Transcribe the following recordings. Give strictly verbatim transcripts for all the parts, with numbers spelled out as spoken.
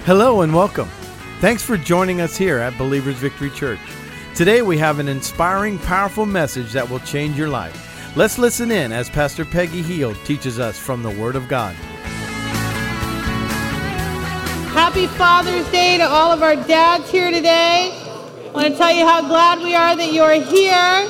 Hello and welcome. Thanks for joining us here at Believers Victory Church. Today we have an inspiring, powerful message that will change your life. Let's listen in as Pastor Peggy Heald teaches us from the Word of God. Happy Father's Day to all of our dads here today. I want to tell you how glad we are that you're here.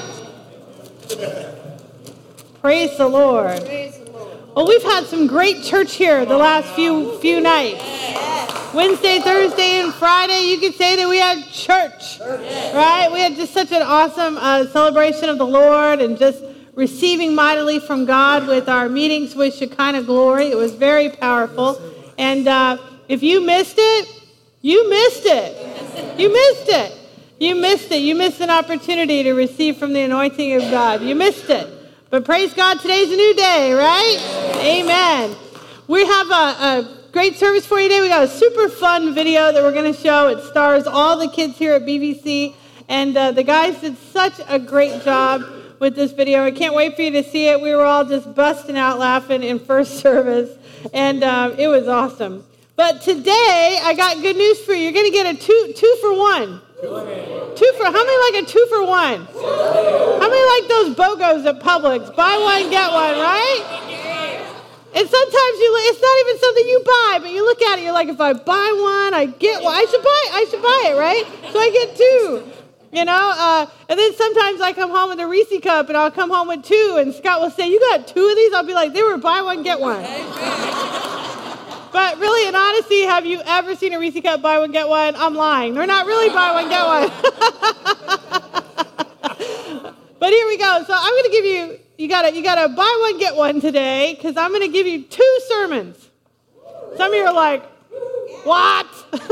Praise the Lord. Praise the Lord. Well, we've had some great church here the last few few nights. Wednesday, Thursday, and Friday, you could say that we had church, right? We had just such an awesome uh, celebration of the Lord and just receiving mightily from God with our meetings with Shekinah Glory. It was very powerful. And uh, if you missed it, you missed it. You missed it. You missed it. You missed an opportunity to receive from the anointing of God. You missed it. But praise God, today's a new day, right? Amen. We have a... a great service for you today. We got a super fun video that we're going to show. It stars all the kids here at B V C, and uh, the guys did such a great job with this video. I can't wait for you to see it. We were all just busting out laughing in first service, and uh, it was awesome. But today, I got good news for you. You're going to get a two two for one. Two for, how many like a two for one? How many like those BOGOs at Publix? Buy one, get one, right? And sometimes you, it's not even something you buy, but you look at it, you're like, if I buy one, I get one. I should buy it. I should buy it, right? So I get two, you know? Uh, and then sometimes I come home with a Reese cup, and I'll come home with two, and Scott will say, you got two of these? I'll be like, they were buy one, get one. But really, in honesty, have you ever seen a Reese cup buy one, get one? I'm lying. They're not really buy one, get one. But here we go. So I'm going to give you, you gotta, you gotta buy one, get one today, because I'm going to give you two sermons. Some of you are like, what?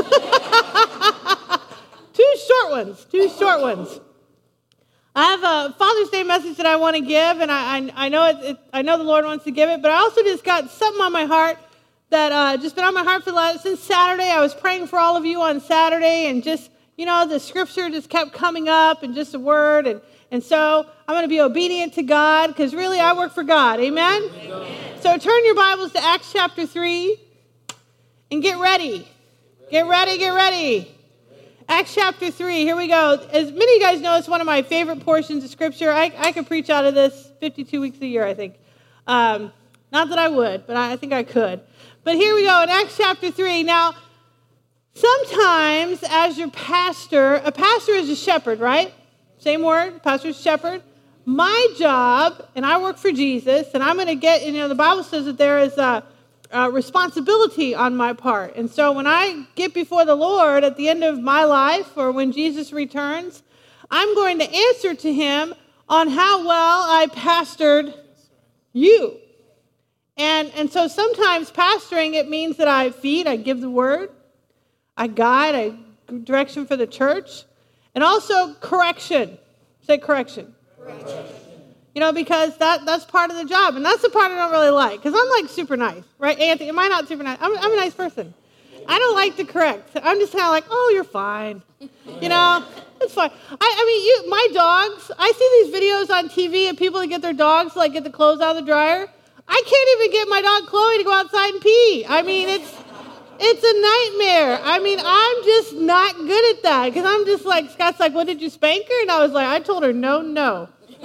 Two short ones, two short ones. I have a Father's Day message that I want to give, and I, I, I know it, it, I know the Lord wants to give it, but I also just got something on my heart that uh, just been on my heart for the last, since Saturday. I was praying for all of you on Saturday, and just, you know, the scripture just kept coming up, and just a word, and And so I'm going to be obedient to God because really I work for God. Amen? Amen? So turn your Bibles to Acts chapter three and get ready. Get ready, get ready. Acts chapter three, here we go. As many of you guys know, it's one of my favorite portions of Scripture. I, I could preach out of this fifty-two weeks a year, I think. Um, not that I would, but I, I think I could. But here we go in Acts chapter three. Now, sometimes as your pastor, a pastor is a shepherd, right? Same word, pastor, shepherd. My job, and I work for Jesus, and I'm going to get, you know, the Bible says that there is a, a responsibility on my part. And so when I get before the Lord at the end of my life or when Jesus returns, I'm going to answer to him on how well I pastored you. And, and so sometimes pastoring, it means that I feed, I give the word, I guide, I give direction for the church. And also correction. Say correction. Correction. You know, because that, that's part of the job. And that's the part I don't really like. Because I'm like super nice. Right, Anthony? Am I not super nice? I'm, I'm a nice person. I don't like to correct. I'm just kind of like, oh, you're fine. You know, it's fine. I, I mean, you, my dogs, I see these videos on T V of people that get their dogs to like get the clothes out of the dryer. I can't even get my dog Chloe to go outside and pee. I mean, it's... It's a nightmare. I mean, I'm just not good at that because I'm just like, Scott's like, what, did you spank her? And I was like, I told her, no, no. But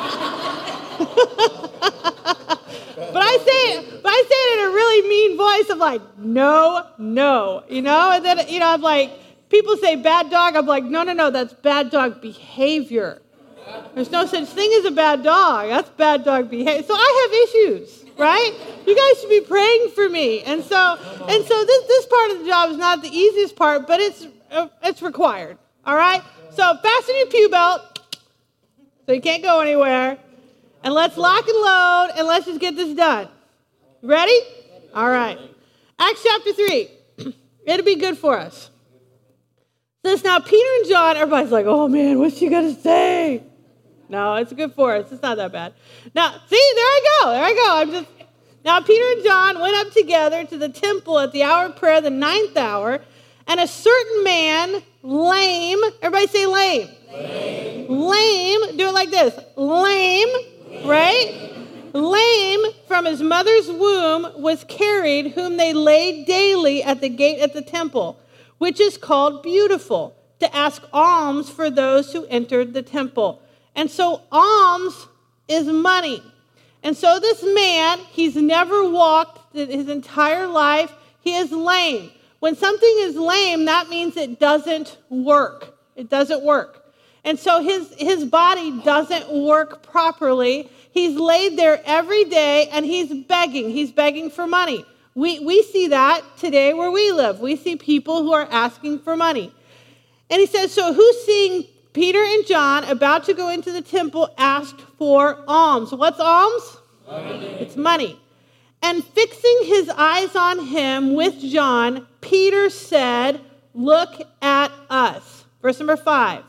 I say it, but I say it in a really mean voice of like, no, no, you know? And then, you know, I'm like, people say bad dog. I'm like, no, no, no, that's bad dog behavior. There's no such thing as a bad dog. That's bad dog behavior. So I have issues. Right? You guys should be praying for me. And so and so this, this part of the job is not the easiest part, but it's uh, it's required. All right? So fasten your pew belt so you can't go anywhere. And let's lock and load and let's just get this done. Ready? All right. Acts chapter three. It'll be good for us. So it's now Peter and John. Everybody's like, oh man, what's she going to say? No, it's good for us. It's not that bad. Now, see, there I go. There I go. I'm just Now Peter and John went up together to the temple at the hour of prayer, the ninth hour, and a certain man, lame, everybody say lame. Lame. Lame, do it like this. Lame, right? lame from his mother's womb was carried, whom they laid daily at the gate at the temple, which is called Beautiful, to ask alms for those who entered the temple. And so alms is money. And so this man, he's never walked his entire life. He is lame. When something is lame, that means it doesn't work. It doesn't work. And so his, his body doesn't work properly. He's laid there every day and he's begging. He's begging for money. We, we see that today where we live. We see people who are asking for money. And he says, so who's seeing Peter and John about to go into the temple asked for alms? What's alms? Money. It's money. And fixing his eyes on him with John, Peter said, look at us. Verse number five.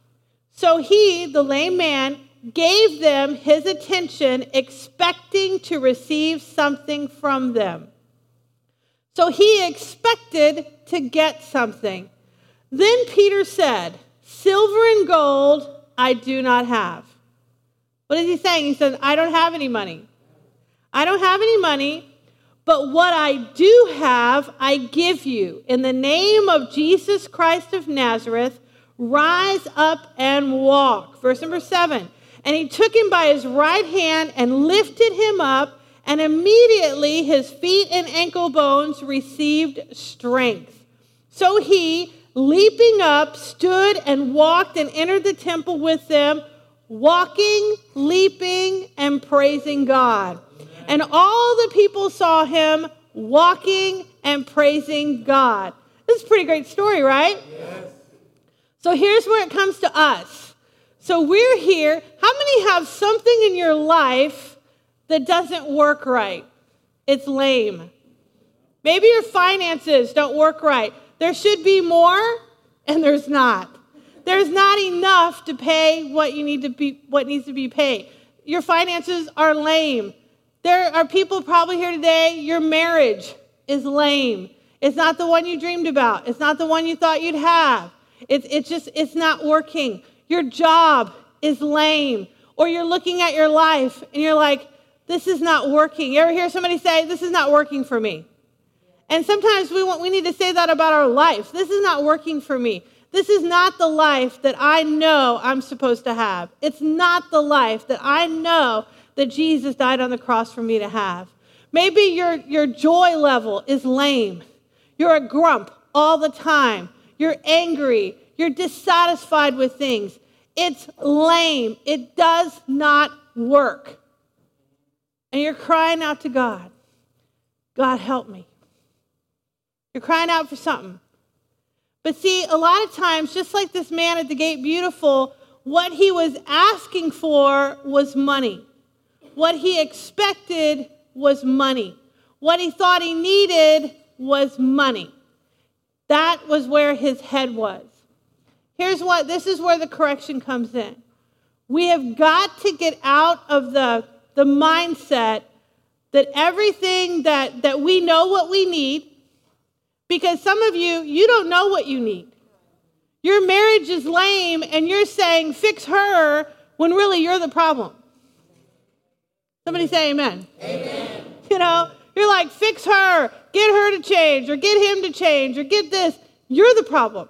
So he, the lame man, gave them his attention, expecting to receive something from them. So he expected to get something. Then Peter said, silver and gold I do not have. What is he saying? He says, I don't have any money. I don't have any money, but what I do have, I give you. In the name of Jesus Christ of Nazareth, rise up and walk. Verse number seven. And he took him by his right hand and lifted him up, and immediately his feet and ankle bones received strength. So he, leaping up, stood and walked and entered the temple with them, walking, leaping, and praising God. And all the people saw him walking and praising God. This is a pretty great story, right? Yes. So here's where it comes to us. So we're here. How many have something in your life that doesn't work right? It's lame. Maybe your finances don't work right. There should be more, and there's not. There's not enough to pay what you need to be, what needs to be paid. Your finances are lame. There are people probably here today, your marriage is lame. It's not the one you dreamed about. It's not the one you thought you'd have. It's, it's just, it's not working. Your job is lame. Or you're looking at your life and you're like, this is not working. You ever hear somebody say, this is not working for me? And sometimes we want, we need to say that about our life. This is not working for me. This is not the life that I know I'm supposed to have. It's not the life that I know that Jesus died on the cross for me to have. Maybe your, your joy level is lame. You're a grump all the time. You're angry. You're dissatisfied with things. It's lame. It does not work. And you're crying out to God. God, help me. You're crying out for something. But see, a lot of times, just like this man at the gate beautiful, what he was asking for was money. What he expected was money. What he thought he needed was money. That was where his head was. Here's what, this is where the correction comes in. We have got to get out of the, the mindset that everything that, that we know what we need, because some of you, you don't know what you need. Your marriage is lame and you're saying, fix her, when really you're the problem. Somebody say amen. Amen. You know, you're like, fix her, get her to change, or get him to change, or get this. You're the problem.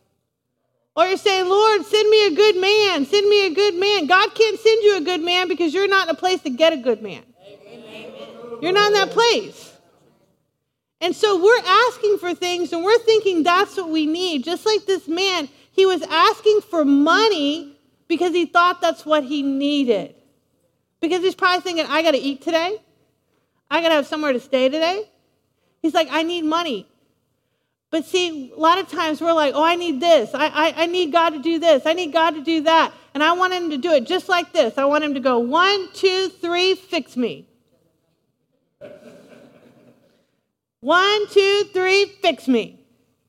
Or you're saying, Lord, send me a good man. Send me a good man. God can't send you a good man because you're not in a place to get a good man. Amen. You're not in that place. And so we're asking for things, and we're thinking that's what we need. Just like this man, he was asking for money because he thought that's what he needed. Because he's probably thinking, I got to eat today. I got to have somewhere to stay today. He's like, I need money. But see, a lot of times we're like, oh, I need this. I, I, I need God to do this. I need God to do that. And I want him to do it just like this. I want him to go, one, two, three, fix me. One, two, three, fix me.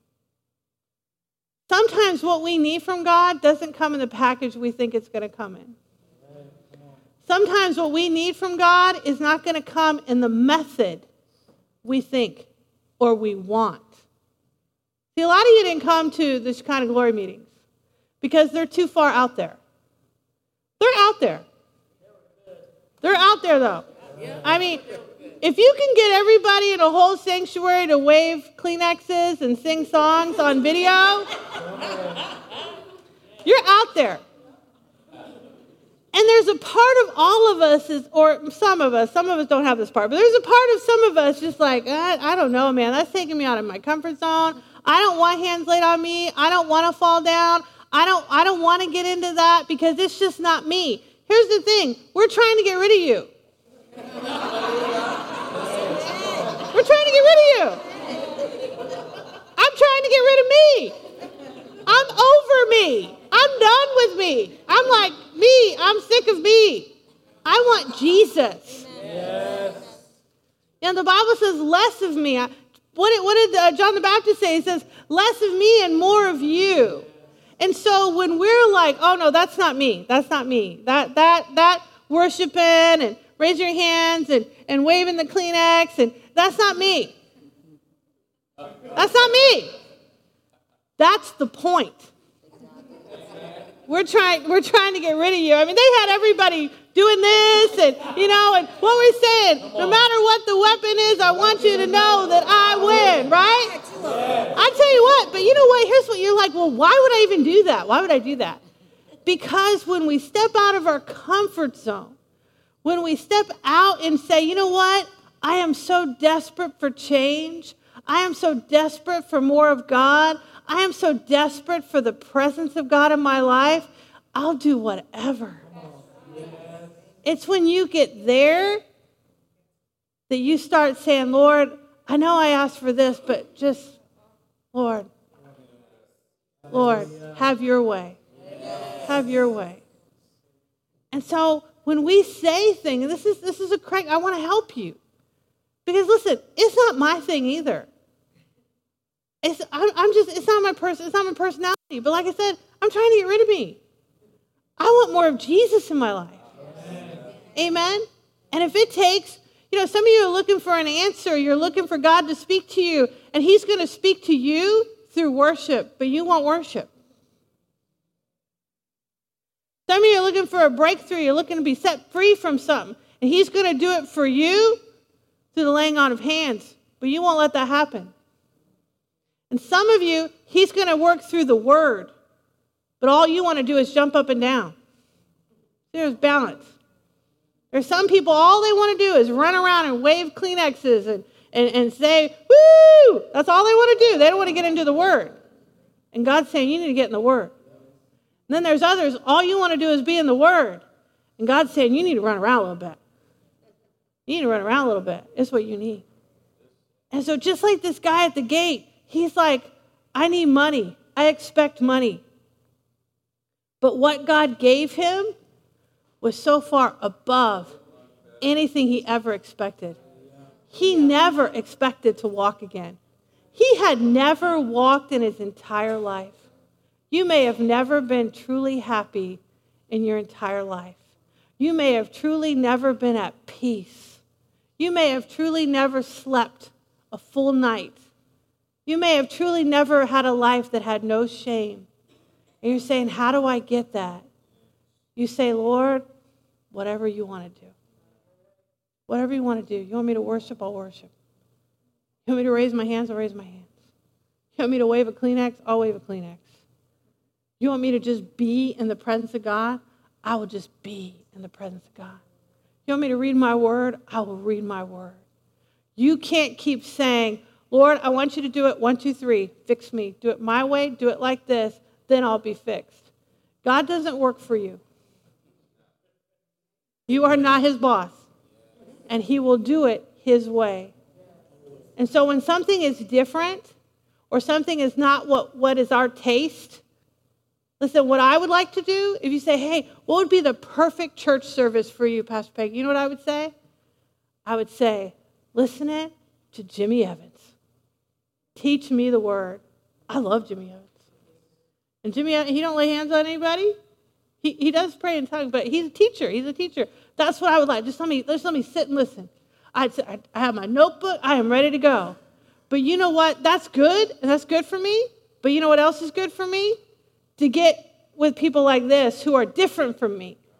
Sometimes what we need from God doesn't come in the package we think it's going to come in. Sometimes what we need from God is not going to come in the method we think or we want. See, a lot of you didn't come to the Shekinah Glory meetings because they're too far out there. They're out there. They're out there, though. I mean, if you can get everybody in a whole sanctuary to wave Kleenexes and sing songs on video, you're out there. And there's a part of all of us, is, or some of us, some of us don't have this part, but there's a part of some of us just like, I, I don't know, man, that's taking me out of my comfort zone. I don't want hands laid on me. I don't want to fall down. I don't, I don't want to get into that because it's just not me. Here's the thing. We're trying to get rid of you. We're trying to get rid of you. I'm trying to get rid of me. I'm over me. I'm done with me. I'm like, me. I'm sick of me. I want Jesus. Yes. And the Bible says less of me. What did, what did uh, John the Baptist say? He says, less of me and more of you. And so when we're like, oh, no, that's not me. That's not me. That that that worshiping and raising your hands and, and waving the Kleenex, and that's not me. That's not me. That's the point. We're trying, we're trying to get rid of you. I mean, they had everybody doing this and, you know, and what we're saying, no matter what the weapon is, I want you to know that I win, right? I tell you what, but you know what? Here's what you're like, well, why would I even do that? Why would I do that? Because when we step out of our comfort zone, when we step out and say, you know what? I am so desperate for change. I am so desperate for more of God. I am so desperate for the presence of God in my life. I'll do whatever. It's when you get there that you start saying, Lord, I know I asked for this, but just, Lord, Lord, have your way. Have your way. And so when we say things, and this is this is a correct, I want to help you. Because listen, it's not my thing either. It's I'm, I'm just it's not my person, it's not my personality. But like I said, I'm trying to get rid of me. I want more of Jesus in my life. Amen. And if it takes, you know, some of you are looking for an answer, you're looking for God to speak to you, and he's going to speak to you through worship, but you want worship. Some of you are looking for a breakthrough, you're looking to be set free from something, and he's going to do it for you through the laying on of hands, but you won't let that happen. And some of you, he's going to work through the word, but all you want to do is jump up and down. There's balance. There's some people, all they want to do is run around and wave Kleenexes and, and, and say, woo! That's all they want to do. They don't want to get into the word. And God's saying, you need to get in the word. And then there's others, all you want to do is be in the word. And God's saying, you need to run around a little bit. You need to run around a little bit. It's what you need. And so just like this guy at the gate, he's like, I need money. I expect money. But what God gave him was so far above anything he ever expected. He never expected to walk again. He had never walked in his entire life. You may have never been truly happy in your entire life. You may have truly never been at peace. You may have truly never slept a full night. You may have truly never had a life that had no shame. And you're saying, how do I get that? You say, Lord, whatever you want to do. Whatever you want to do. You want me to worship, I'll worship. You want me to raise my hands, I'll raise my hands. You want me to wave a Kleenex, I'll wave a Kleenex. You want me to just be in the presence of God, I will just be in the presence of God. You want me to read my word, I will read my word. You can't keep saying, Lord, I want you to do it, one, two, three, fix me. Do it my way, do it like this, then I'll be fixed. God doesn't work for you. You are not his boss, and he will do it his way. And so when something is different or something is not what, what is our taste, listen, what I would like to do, if you say, hey, what would be the perfect church service for you, Pastor Peggy? You know what I would say? I would say, listen it to Jimmy Evans. Teach me the word. I love Jimmy Evans. And Jimmy, he don't lay hands on anybody. He he does pray in tongues, but he's a teacher. He's a teacher. That's what I would like. Just let me, just let me sit and listen. I'd say, I have my notebook. I am ready to go. But you know what? That's good, and that's good for me. But you know what else is good for me? To get with people like this who are different from me,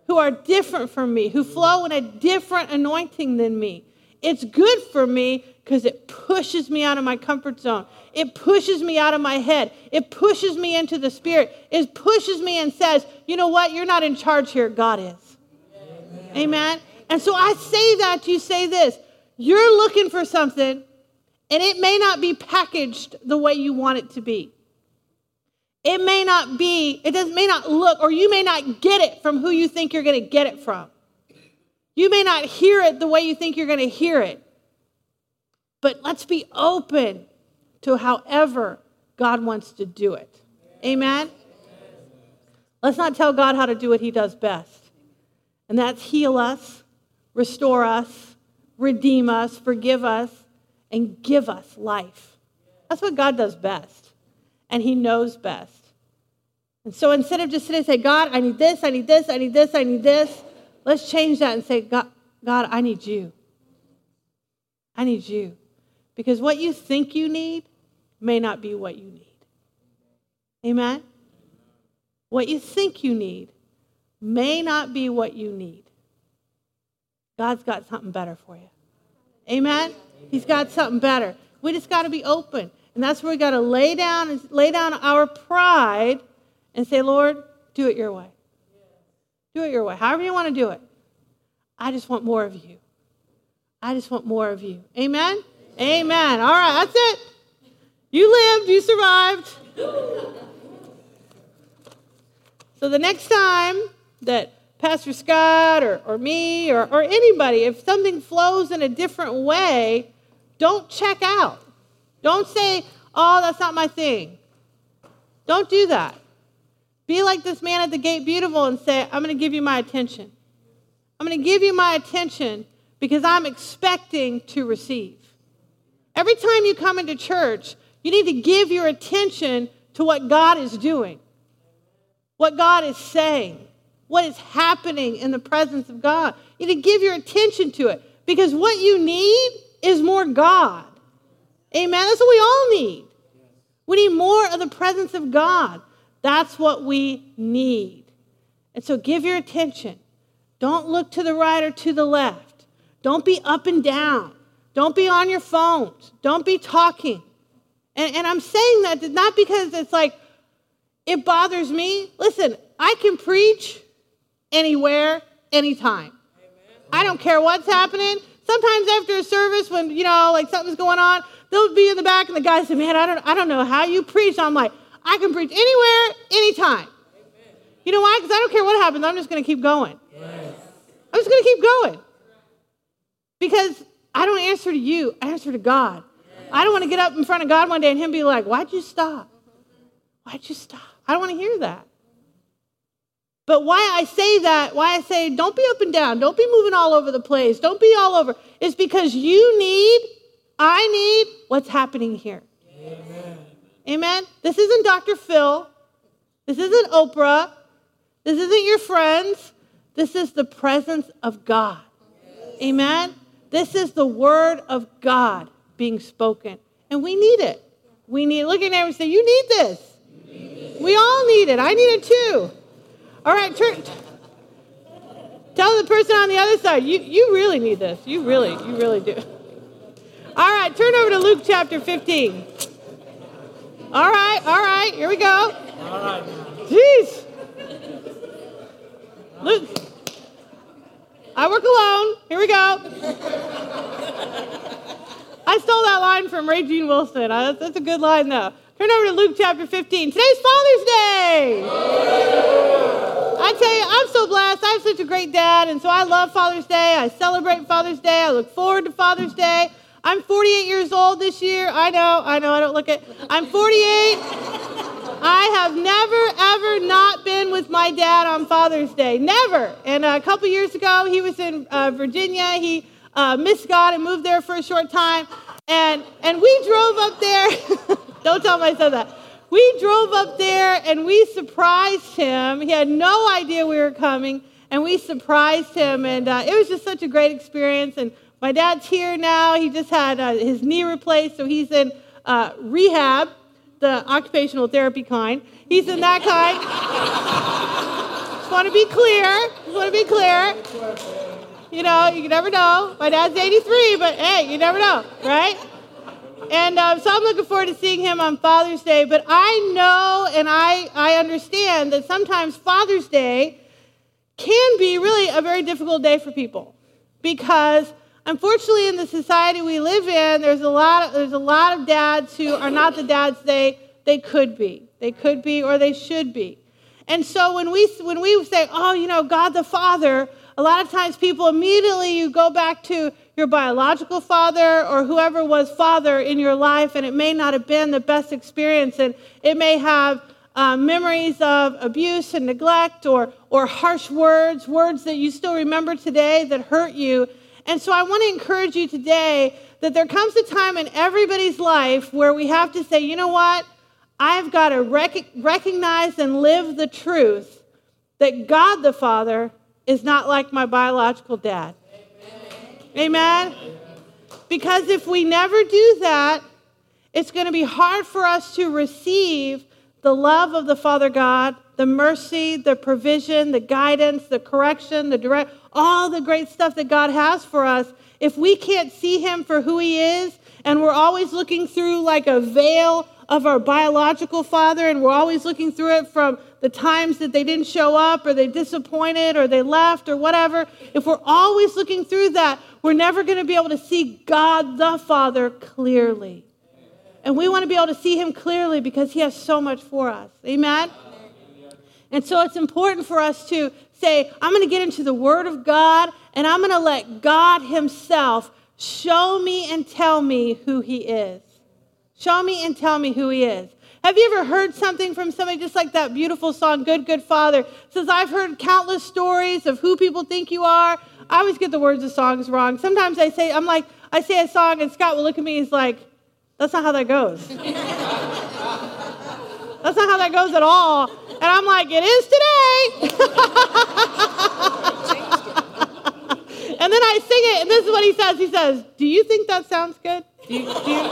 who are different from me, who flow in a different anointing than me. It's good for me because it pushes me out of my comfort zone. It pushes me out of my head. It pushes me into the Spirit. It pushes me and says, you know what? You're not in charge here. God is. Amen. Amen. And so I say that to you, say this. You're looking for something, and it may not be packaged the way you want it to be. It may not be, it does, may not look, or you may not get it from who you think you're going to get it from. You may not hear it the way you think you're going to hear it. But let's be open to however God wants to do it. Amen? Let's not tell God how to do what he does best. And that's heal us, restore us, redeem us, forgive us, and give us life. That's what God does best. And he knows best. And so instead of just sitting and say, God, I need this, I need this, I need this, I need this, let's change that and say, God, God, I need you. I need you. Because what you think you need may not be what you need. Amen? What you think you need may not be what you need. God's got something better for you. Amen? He's got something better. We just got to be open. And that's where we got to lay down and lay down our pride and say, Lord, do it your way. Do it your way. However you want to do it. I just want more of you. I just want more of you. Amen? Amen. All right, that's it. You lived. You survived. So the next time that Pastor Scott or, or me or, or anybody, if something flows in a different way, don't check out. Don't say, oh, that's not my thing. Don't do that. Be like this man at the gate beautiful and say, I'm going to give you my attention. I'm going to give you my attention because I'm expecting to receive. Every time you come into church, you need to give your attention to what God is doing, what God is saying, what is happening in the presence of God. You need to give your attention to it because what you need is more God. Amen. That's what we all need. We need more of the presence of God. That's what we need. And so give your attention. Don't look to the right or to the left. Don't be up and down. Don't be on your phones. Don't be talking. And, and I'm saying that not because it's like, it bothers me. Listen, I can preach anywhere, anytime. I don't care what's happening. Sometimes after a service when, you know, like something's going on, they'll be in the back and the guy said, man, I don't, I don't know how you preach. I'm like, I can preach anywhere, anytime. You know why? Because I don't care what happens. I'm just going to keep going. Yes. I'm just going to keep going. Because I don't answer to you. I answer to God. Yes. I don't want to get up in front of God one day and him be like, why'd you stop? Why'd you stop? I don't want to hear that. But why I say that, why I say don't be up and down, don't be moving all over the place, don't be all over, is because you need, I need what's happening here. Amen. Amen? This isn't Doctor Phil. This isn't Oprah. This isn't your friends. This is the presence of God. Amen? This is the word of God being spoken. And we need it. We need, look at them and say, you need this. You need this. We all need it. I need it too. All right, turn, tell the person on the other side, you, you really need this. You really, you really do. All right, turn over to Luke chapter fifteen. All right, all right, here we go. All right. Jeez. Luke, I work alone. Here we go. I stole that line from Ray Jean Wilson. Uh, that's, that's a good line, though. Turn over to Luke chapter fifteen. Today's Father's Day. I tell you, I'm so blessed. I have such a great dad, and so I love Father's Day. I celebrate Father's Day. I look forward to Father's Day. I'm forty-eight years old this year. I know, I know, I don't look it. I'm forty-eight. I have never, ever not been with my dad on Father's Day. Never. And a couple years ago, he was in uh, Virginia. He uh, missed God and moved there for a short time. And, and we drove up there. Don't tell my son that. We drove up there and we surprised him. He had no idea we were coming, and we surprised him. And uh, it was just such a great experience. And my dad's here now. He just had uh, his knee replaced, so he's in uh, rehab, the occupational therapy kind. He's in that kind. Just want to be clear. Just want to be clear. You know, you never know. My dad's eighty-three, but hey, you never know, right? And um, so I'm looking forward to seeing him on Father's Day. But I know and I, I understand that sometimes Father's Day can be really a very difficult day for people. Because unfortunately in the society we live in, there's a lot of, there's a lot of dads who are not the dads they, they could be. They could be or they should be. And so when we when we say, oh, you know, God the Father, a lot of times people immediately, you go back to your biological father or whoever was father in your life, and it may not have been the best experience, and it may have uh, memories of abuse and neglect or, or harsh words, words that you still remember today that hurt you. And so I want to encourage you today that there comes a time in everybody's life where we have to say, you know what? I've got to rec- recognize and live the truth that God the Father is not like my biological dad. Amen? Amen? Because if we never do that, it's going to be hard for us to receive the love of the Father God, the mercy, the provision, the guidance, the correction, the direct, all the great stuff that God has for us. If we can't see him for who he is, and we're always looking through like a veil of our biological father, and we're always looking through it from the times that they didn't show up or they disappointed or they left or whatever, if we're always looking through that, we're never going to be able to see God the Father clearly. And we want to be able to see him clearly because he has so much for us. Amen? And so it's important for us to say, I'm going to get into the Word of God, and I'm going to let God himself show me and tell me who he is. Show me and tell me who he is. Have you ever heard something from somebody just like that beautiful song, Good, Good Father? It says, I've heard countless stories of who people think you are. I always get the words of songs wrong. Sometimes I say, I'm like, I say a song and Scott will look at me, he's like, that's not how that goes. That's not how that goes at all. And I'm like, it is today. And then I sing it, and this is what he says. He says, do you think that sounds good? Do you, do you?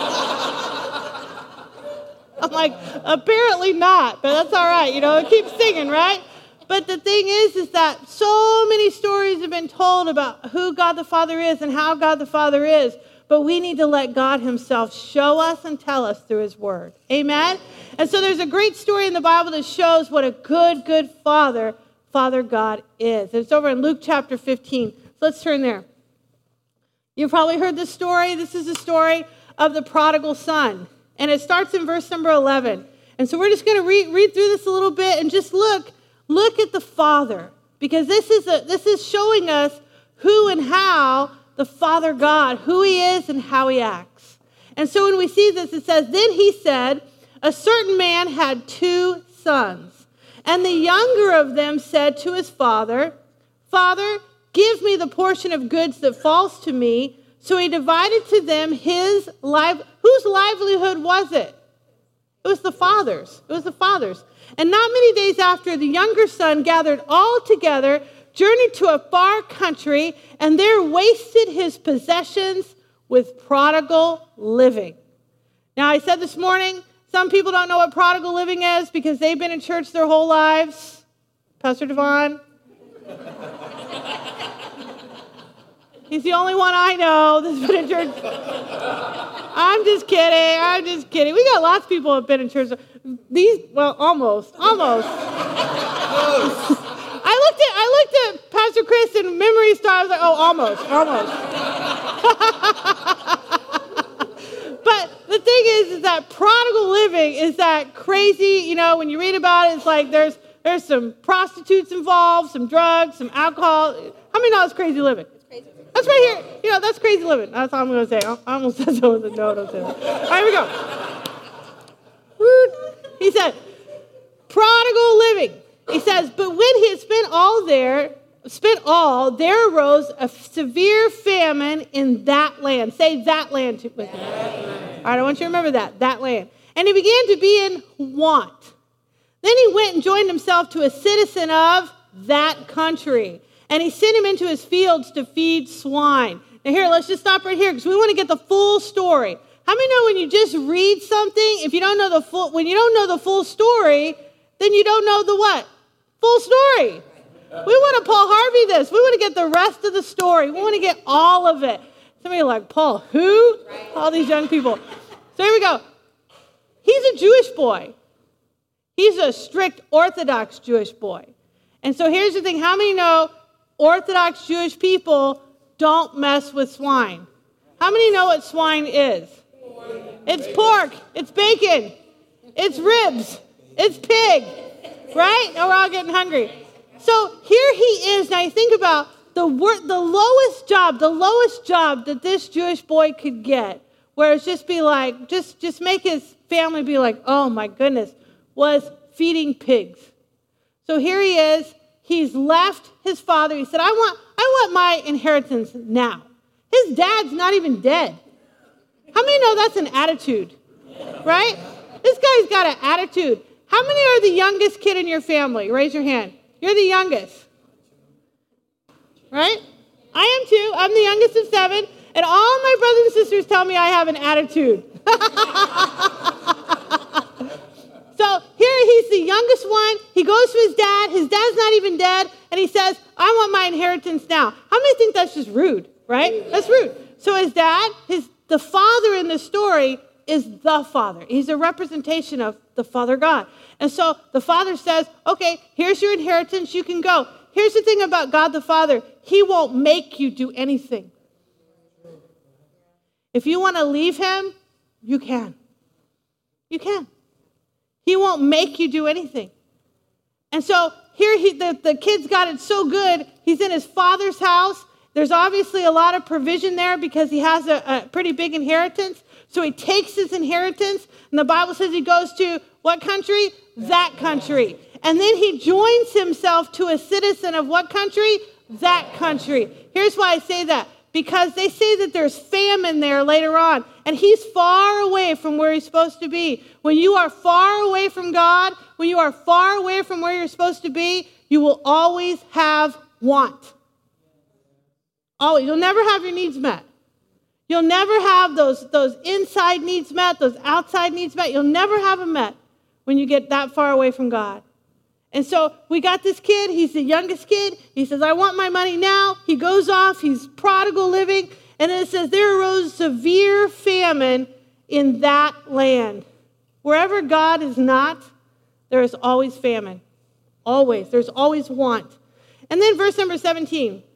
I'm like, apparently not, but that's all right. You know, keep singing, right? But the thing is, is that so many stories have been told about who God the Father is and how God the Father is. But we need to let God himself show us and tell us through his word. Amen? And so there's a great story in the Bible that shows what a good, good Father, Father God is. It's over in Luke chapter fifteen. So let's turn there. You've probably heard this story. This is the story of the prodigal son. And it starts in verse number eleven. And so we're just going to read, read through this a little bit and just look, look at the Father. Because this is a, this is showing us who and how the Father God, who he is and how he acts. And so when we see this, it says, then he said, a certain man had two sons. And the younger of them said to his father, Father, give me the portion of goods that falls to me. So he divided to them his life. Whose livelihood was it? It was the father's. It was the father's. And not many days after, the younger son gathered all together, journeyed to a far country, and there wasted his possessions with prodigal living. Now, I said this morning, some people don't know what prodigal living is because they've been in church their whole lives. Pastor Devon. He's the only one I know that's been in church. I'm just kidding. I'm just kidding. We got lots of people who have been in church. These, well, almost, almost. I looked at, I looked at Pastor Chris and Memory Star. I was like, oh, almost, almost. But the thing is, is that prodigal living is that crazy. You know, when you read about it, it's like there's there's some prostitutes involved, some drugs, some alcohol. How many know it's crazy living? That's right here. You know, that's crazy living. That's all I'm going to say. I almost said so with a no, don't say that. All right, here we go. He said, prodigal living. He says, but when he had spent all there, spent all, there arose a severe famine in that land. Say that land with me. All right, I want you to remember that, that land. And he began to be in want. Then he went and joined himself to a citizen of that country. And he sent him into his fields to feed swine. Now here, let's just stop right here because we want to get the full story. How many know when you just read something, if you don't know the full, when you don't know the full story, then you don't know the what? Full story. We want to Paul Harvey this. We want to get the rest of the story. We want to get all of it. Somebody like, Paul, who? All these young people. So here we go. He's a Jewish boy. He's a strict Orthodox Jewish boy. And so here's the thing. How many know Orthodox Jewish people don't mess with swine? How many know what swine is? It's pork. It's bacon. It's ribs. It's pig. Right? And we're all getting hungry. So here he is. Now you think about the wor- the lowest job, the lowest job that this Jewish boy could get, where it's just be like, just, just make his family be like, oh my goodness, was feeding pigs. So here he is. He's left his father. He said, I want, I want my inheritance now. His dad's not even dead. How many know that's an attitude? Right? This guy's got an attitude. How many are the youngest kid in your family? Raise your hand. You're the youngest. Right? I am too. I'm the youngest of seven. And all my brothers and sisters tell me I have an attitude. So here he's the youngest one. He goes to his dad. His dad's not even dead. And he says, I want my inheritance now. How many think that's just rude? Right? That's rude. So his dad, his the father in the story is the Father. He's a representation of the Father God. And so the Father says, okay, here's your inheritance. You can go. Here's the thing about God the Father. He won't make you do anything. If you want to leave him, you can. You can. He won't make you do anything. And so here he, the, the kid's got it so good. He's in his father's house. There's obviously a lot of provision there because he has a, a pretty big inheritance. So he takes his inheritance, and the Bible says he goes to what country? That country. And then he joins himself to a citizen of what country? That country. Here's why I say that. Because they say that there's famine there later on. And he's far away from where he's supposed to be. When you are far away from God, when you are far away from where you're supposed to be, you will always have want. Always. You'll never have your needs met. You'll never have those, those inside needs met, those outside needs met. You'll never have them met when you get that far away from God. And so we got this kid. He's the youngest kid. He says, I want my money now. He goes off. He's prodigal living. And then it says, there arose severe famine in that land. Wherever God is not, there is always famine. Always. There's always want. And then verse number seventeen.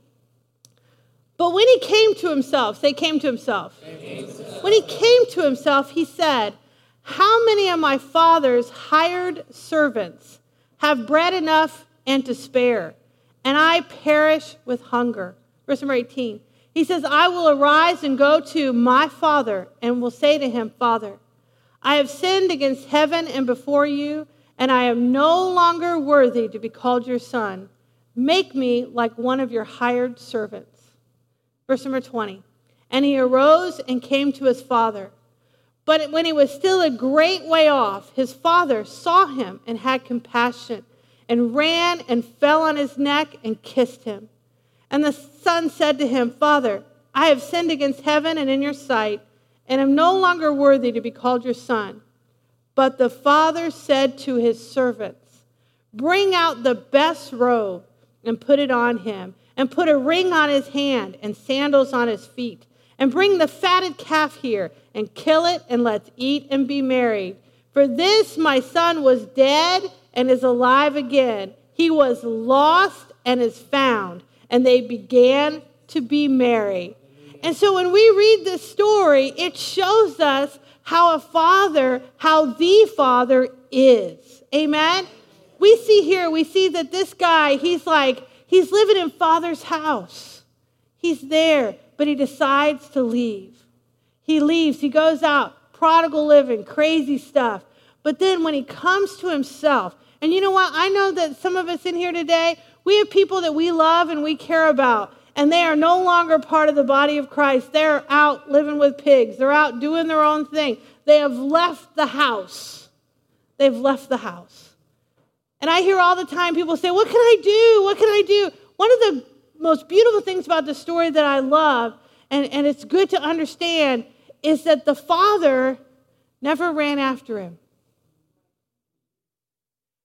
But when he came to himself, say came to himself. Came to himself. When he came to himself, he said, how many of my father's hired servants have bread enough and to spare, and I perish with hunger? Verse number eighteen. He says, I will arise and go to my father and will say to him, Father, I have sinned against heaven and before you, and I am no longer worthy to be called your son. Make me like one of your hired servants. Verse number twenty. And he arose and came to his father. But when he was still a great way off, his father saw him and had compassion and ran and fell on his neck and kissed him. And the son said to him, Father, I have sinned against heaven and in your sight, and am no longer worthy to be called your son. But the father said to his servants, bring out the best robe and put it on him, and put a ring on his hand and sandals on his feet. And bring the fatted calf here and kill it, and let's eat and be merry. For this my son was dead and is alive again. He was lost and is found. And they began to be merry. And so when we read this story, it shows us how a father, how the father is. Amen? We see here, we see that this guy, he's like, he's living in Father's house. He's there, but he decides to leave. He leaves. He goes out, prodigal living, crazy stuff. But then when he comes to himself, and you know what? I know that some of us in here today, we have people that we love and we care about, and they are no longer part of the body of Christ. They're out living with pigs. They're out doing their own thing. They have left the house. They've left the house. And I hear all the time people say, what can I do? What can I do? One of the most beautiful things about the story that I love, and, and it's good to understand, is that the father never ran after him.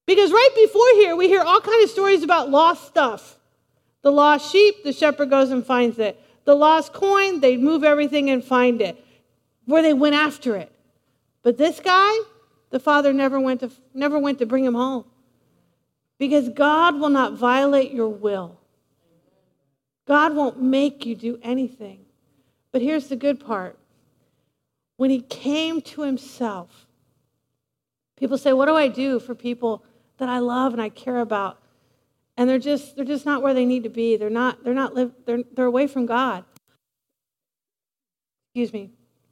Because right before here, we hear all kinds of stories about lost stuff. The lost sheep, the shepherd goes and finds it. The lost coin, they move everything and find it, where they went after it. But this guy, the father never went to never went to bring him home. Because God will not violate your will. God won't make you do anything. But here's the good part. When he came to himself, people say, what do I do for people that I love and I care about? And they're just they're just not where they need to be. They're not they're not live they're they're away from God. Excuse me.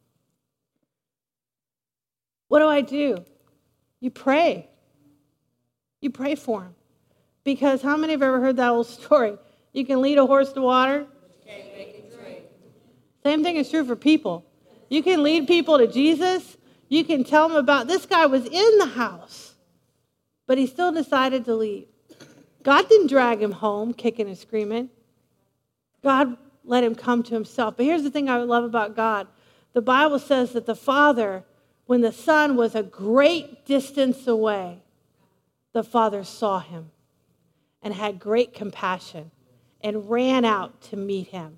What do I do? You pray. You pray for them. Because how many have ever heard that old story? You can lead a horse to water. Can't make it drink. Same thing is true for people. You can lead people to Jesus. You can tell them about, this guy was in the house, but he still decided to leave. God didn't drag him home, kicking and screaming. God let him come to himself. But here's the thing I love about God. The Bible says that the Father, when the Son was a great distance away, the Father saw him and had great compassion and ran out to meet him.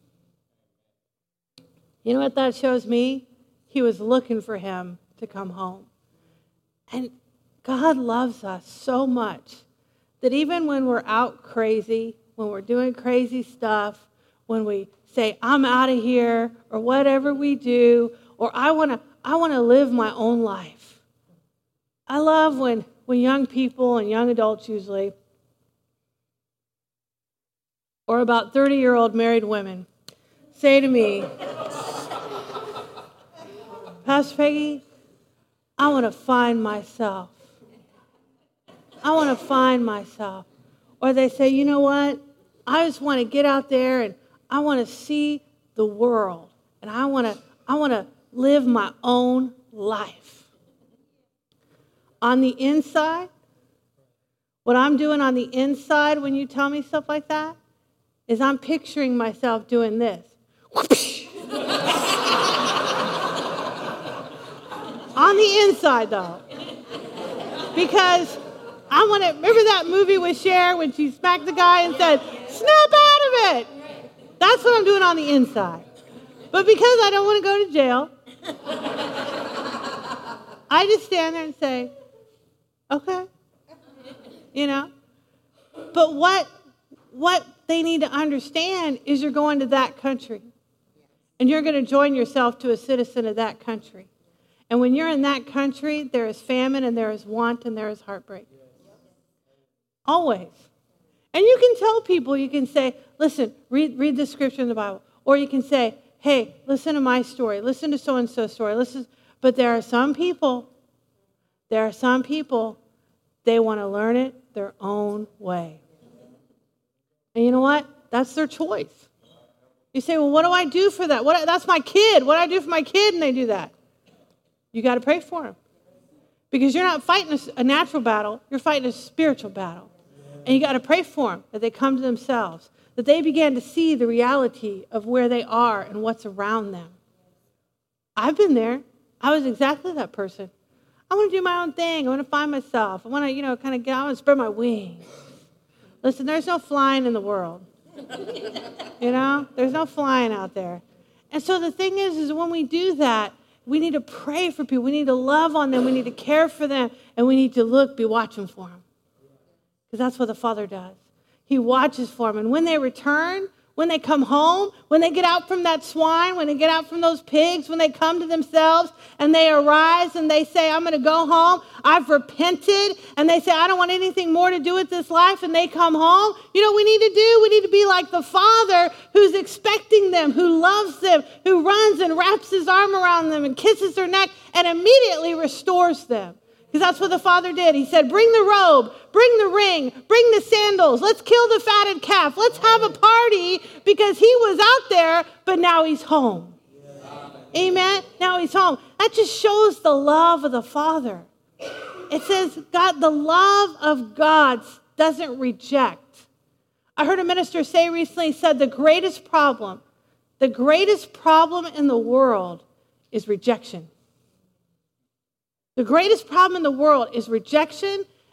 You know what that shows me? He was looking for him to come home. And God loves us so much that even when we're out crazy, when we're doing crazy stuff, when we say, I'm out of here, or whatever we do, or I want to I want to live my own life. I love when, when young people and young adults usually, or about thirty-year-old married women, say to me, Pastor Peggy, I want to find myself. I want to find myself. Or they say, you know what? I just want to get out there and I want to see the world. And I want to I want to live my own life. On the inside, what I'm doing on the inside when you tell me stuff like that is I'm picturing myself doing this. On the inside, though. Because I want to, remember that movie with Cher when she smacked the guy and said, snap out of it. That's what I'm doing on the inside. But because I don't want to go to jail, I just stand there and say, okay. You know? But what, what they need to understand is you're going to that country. And you're going to join yourself to a citizen of that country. And when you're in that country, there is famine and there is want and there is heartbreak. Always. And you can tell people, you can say, listen, read, read the scripture in the Bible. Or you can say, hey, listen to my story. Listen to so-and-so's story. Listen. But there are some people, there are some people, they want to learn it their own way. And you know what? That's their choice. You say, well, what do I do for that? What? That's my kid. What do I do for my kid? And they do that. You got to pray for them. Because you're not fighting a, a natural battle. You're fighting a spiritual battle. And you got to pray for them, that they come to themselves. That they begin to see the reality of where they are and what's around them. I've been there. I was exactly that person. I want to do my own thing. I want to find myself. I want to, you know, kind of get, I want to spread my wings. Listen, there's no flying in the world. You know, there's no flying out there. And so the thing is, is when we do that, we need to pray for people. We need to love on them. We need to care for them. And we need to look, be watching for them. Because that's what the Father does. He watches for them. And when they return, when they come home, when they get out from that swine, when they get out from those pigs, when they come to themselves and they arise and they say, I'm going to go home. I've repented. And they say, I don't want anything more to do with this life. And they come home. You know what we need to do? We need to be like the Father who's expecting them, who loves them, who runs and wraps his arm around them and kisses their neck and immediately restores them. Because that's what the Father did. He said, bring the robe, bring the ring, bring the sandals. Let's kill the fatted calf. Let's have a party because he was out there, but now he's home. Yeah. Amen? Now he's home. That just shows the love of the Father. It says, God, the love of God doesn't reject. I heard a minister say recently, he said, the greatest problem, the greatest problem in the world is rejection. The greatest problem in the world is rejection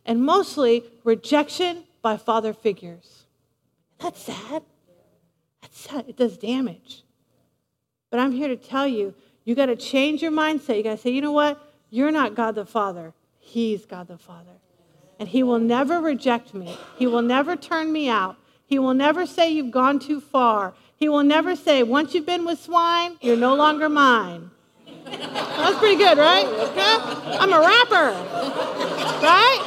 and mostly rejection by father figures. That's sad. That's sad. It does damage. But I'm here to tell you, you got to change your mindset. You got to say, you know what? You're not God the Father. He's God the Father. And he will never reject me. He will never turn me out. He will never say you've gone too far. He will never say, once you've been with swine, you're no longer mine. That's pretty good, right? Okay? I'm a rapper. Right?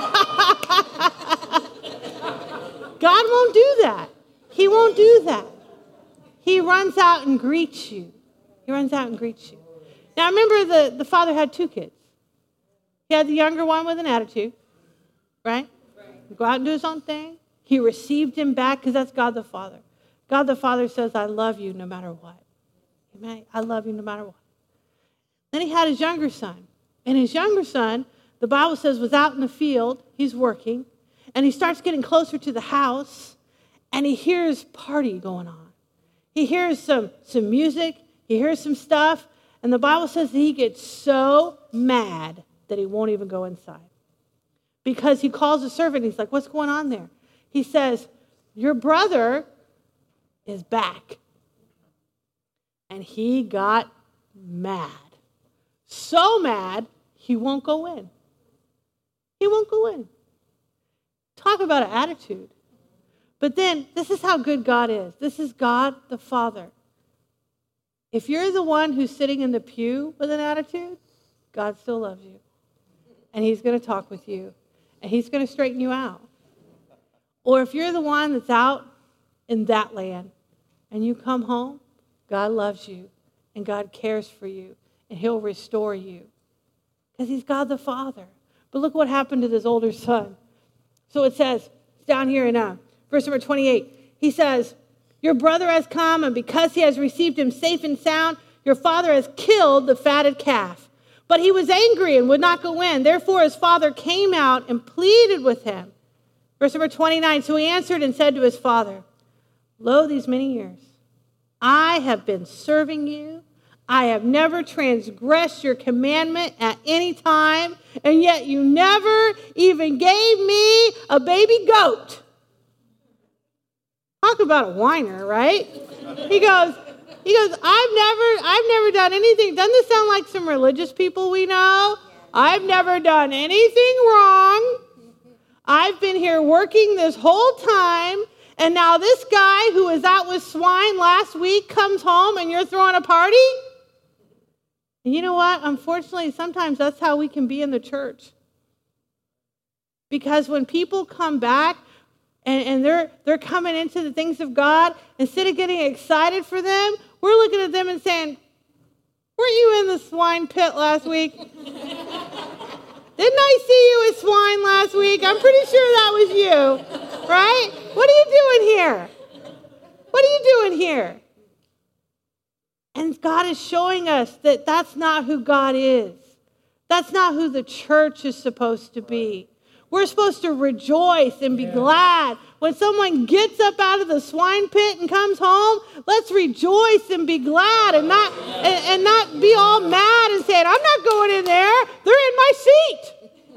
God won't do that. He won't do that. He runs out and greets you. He runs out and greets you. Now, remember, the, the father had two kids. He had the younger one with an attitude, right? He'd go out and do his own thing. He received him back because that's God the Father. God the Father says, I love you no matter what. Amen. I love you no matter what. Then he had his younger son. And his younger son, the Bible says, was out in the field. He's working. And he starts getting closer to the house. And he hears party going on. He hears some, some music. He hears some stuff. And the Bible says that he gets so mad that he won't even go inside. Because he calls the servant. He's like, what's going on there? He says, your brother is back. And he got mad. So mad, he won't go in. He won't go in. Talk about an attitude. But then, this is how good God is. This is God the Father. If you're the one who's sitting in the pew with an attitude, God still loves you. And he's going to talk with you. And he's going to straighten you out. Or if you're the one that's out in that land and you come home, God loves you and God cares for you and he'll restore you because he's God the Father. But look what happened to this older son. So it says, it's down here in uh, verse number twenty-eight, he says, your brother has come, and because he has received him safe and sound, your father has killed the fatted calf. But he was angry and would not go in. Therefore his father came out and pleaded with him. Verse number twenty-nine, so he answered and said to his father, lo, these many years, I have been serving you. I have never transgressed your commandment at any time, and yet you never even gave me a baby goat. Talk about a whiner, right? He goes, he goes, I've never, I've never done anything. Doesn't this sound like some religious people we know? I've never done anything wrong. I've been here working this whole time, and now this guy who was out with swine last week comes home and you're throwing a party? And you know what? Unfortunately, sometimes that's how we can be in the church. Because when people come back and, and they're they're coming into the things of God, instead of getting excited for them, we're looking at them and saying, weren't you in the swine pit last week? Didn't I see you as swine last week? I'm pretty sure that was you, right? What are you doing here? What are you doing here? And God is showing us that that's not who God is. That's not who the church is supposed to be. We're supposed to rejoice and be yeah. glad. When someone gets up out of the swine pit and comes home, let's rejoice and be glad and not and, and not be all mad and saying, I'm not going in there. They're in my seat.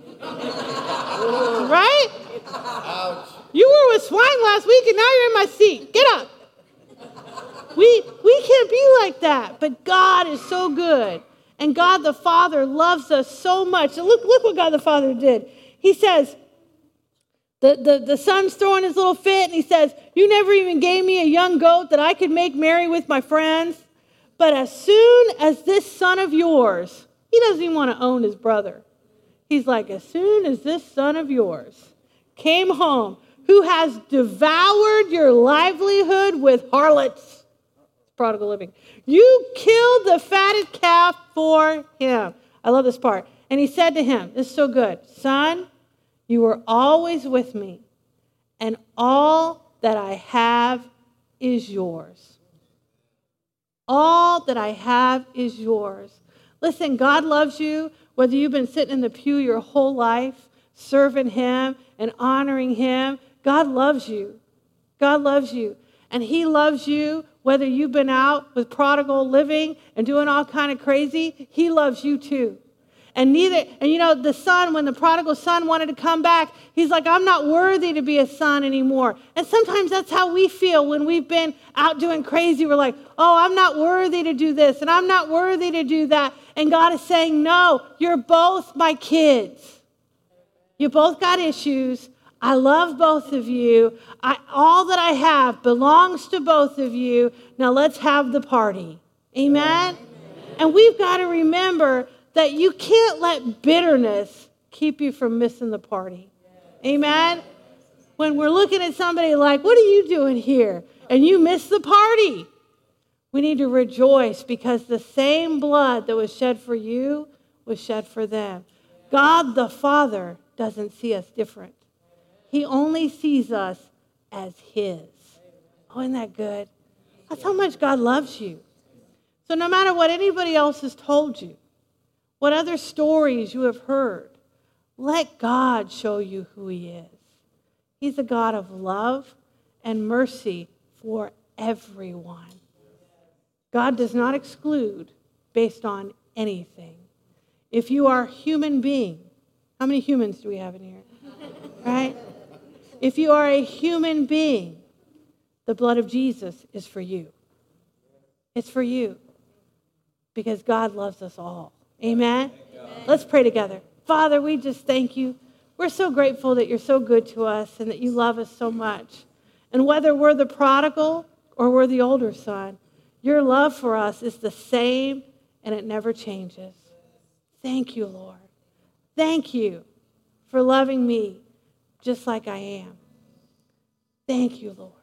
Right? Ouch. You were with swine last week and now you're in my seat. Get up. We, we can't be like that. But God is so good. And God the Father loves us so much. And look, look what God the Father did. He says, the, the, the son's throwing his little fit, and he says, you never even gave me a young goat that I could make merry with my friends. But as soon as this son of yours, he doesn't even want to own his brother. He's like, as soon as this son of yours came home, who has devoured your livelihood with harlots, prodigal living, you killed the fatted calf for him. I love this part. And he said to him, this is so good, son, you were always with me, and all that I have is yours. All that I have is yours. Listen, God loves you, whether you've been sitting in the pew your whole life, serving him and honoring him. God loves you. God loves you. And he loves you whether you've been out with prodigal living and doing all kind of crazy. He loves you too. And neither, and you know, the son, when the prodigal son wanted to come back, he's like, I'm not worthy to be a son anymore. And sometimes that's how we feel when we've been out doing crazy. We're like, oh, I'm not worthy to do this, and I'm not worthy to do that. And God is saying, no, you're both my kids. You both got issues. I love both of you. I, all that I have belongs to both of you. Now let's have the party. Amen? And we've got to remember that you can't let bitterness keep you from missing the party. Amen? When we're looking at somebody like, what are you doing here? And you miss the party. We need to rejoice because the same blood that was shed for you was shed for them. God the Father doesn't see us different. He only sees us as his. Oh, isn't that good? That's how much God loves you. So no matter what anybody else has told you, what other stories you have heard, let God show you who he is. He's a God of love and mercy for everyone. God does not exclude based on anything. If you are a human being, how many humans do we have in here? Right? If you are a human being, the blood of Jesus is for you. It's for you because God loves us all. Amen? Let's pray together. Father, we just thank you. We're so grateful that you're so good to us and that you love us so much. And whether we're the prodigal or we're the older son, your love for us is the same and it never changes. Thank you, Lord. Thank you for loving me just like I am. Thank you, Lord.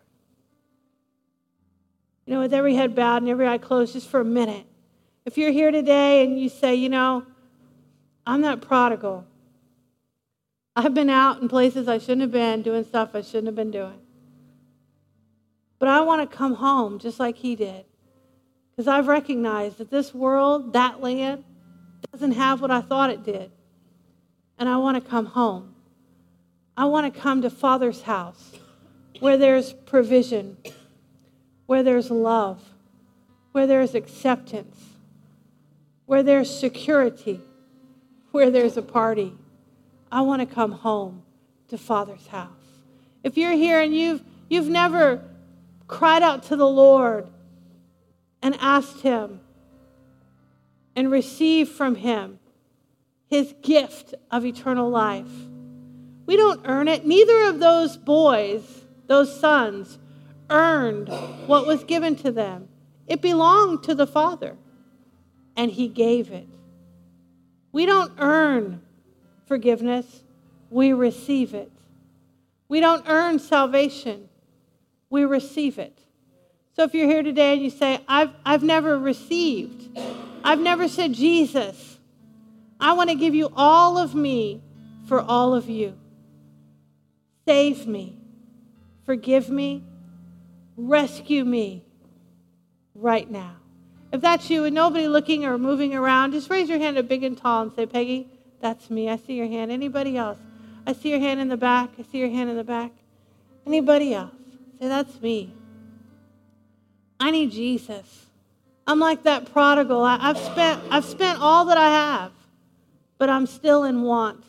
You know, with every head bowed and every eye closed, just for a minute, if you're here today and you say, you know, I'm that prodigal. I've been out in places I shouldn't have been, doing stuff I shouldn't have been doing. But I want to come home just like he did. Because I've recognized that this world, that land, doesn't have what I thought it did. And I want to come home. I want to come to Father's house where there's provision, where there's love, where there's acceptance, where there's security, where there's a party. I want to come home to Father's house. If you're here and you've you've never cried out to the Lord and asked him and received from him his gift of eternal life, we don't earn it. Neither of those boys, those sons, earned what was given to them. It belonged to the Father. And he gave it. We don't earn forgiveness. We receive it. We don't earn salvation. We receive it. So if you're here today and you say, I've, I've never received, I've never said, Jesus, I want to give you all of me for all of you. Save me. Forgive me. Rescue me right now. If that's you and nobody looking or moving around, just raise your hand up big and tall and say, Peggy, that's me. I see your hand. Anybody else? I see your hand in the back. I see your hand in the back. Anybody else? Say, that's me. I need Jesus. I'm like that prodigal. I, I've spent, I've spent all that I have, but I'm still in want.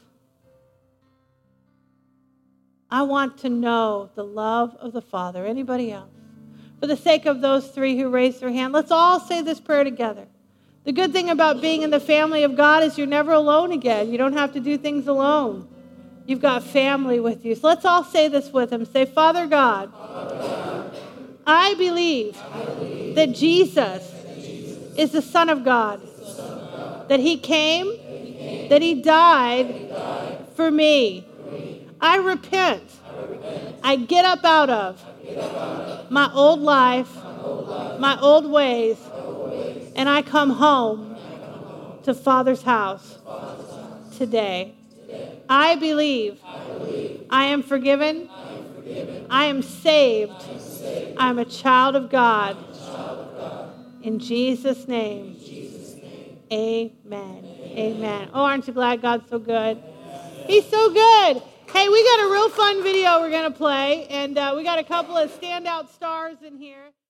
I want to know the love of the Father. Anybody else? For the sake of those three who raised their hand, let's all say this prayer together. The good thing about being in the family of God is you're never alone again. You don't have to do things alone. You've got family with you. So let's all say this with him. Say, Father God, Father God I, believe I believe that Jesus, that Jesus is the Son of God, Son of God that, he came, that he came, that he died, that he died for, me. for me. I repent. I, repent. I get up out of my old life, my old ways, and I come home to Father's house today. I believe I am forgiven. I am saved. I am a child of God. In Jesus' name, amen. Amen. Oh, aren't you glad God's so good? He's so good. Hey, we got a real fun video we're going to play, and uh, we got a couple of standout stars in here.